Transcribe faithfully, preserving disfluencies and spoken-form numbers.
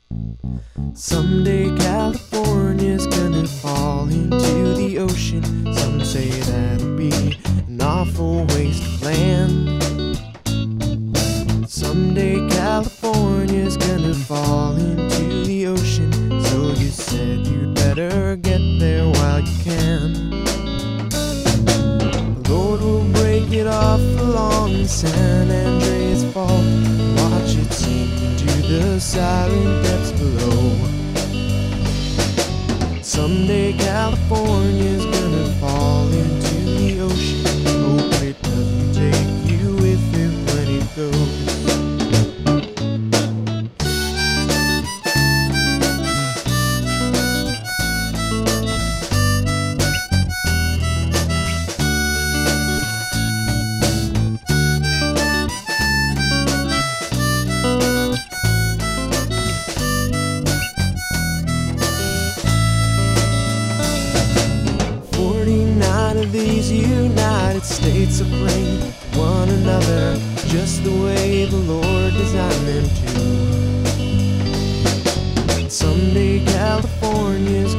Someday California's gonna fall into the ocean. Some say that'll be an awful waste of land. Someday California's gonna fall into the ocean. So you said you'd better get there while you can. The Lord will break it off along San Andreas Fault. Watch it sink into the silent depths below. Someday California's gonna fall into the ocean. Hope it doesn't take you with it when it goes. Forty-nine of these United States are playing one another just the way the Lord designed them to. Someday California's